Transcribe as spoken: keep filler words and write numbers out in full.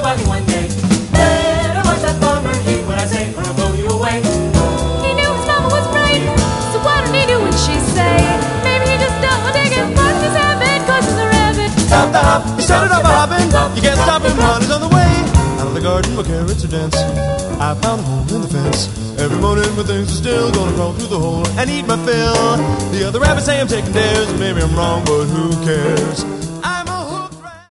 bugging one day. Better watch that farmer eat what I say, or I'll blow you away. He knew his mama was right, so what did he do when she say? Maybe he just don't dig it, fucked his habit, cause he's a rabbit. Stop the hop, he started up a hopping. You can't stop him, honey's on the way. Out of the garden where carrots are dancing, I found a hole in the fence. Every morning when things are still, gonna crawl through the hole and eat my fill. The other rabbits say I'm taking dares, maybe I'm wrong, but who cares?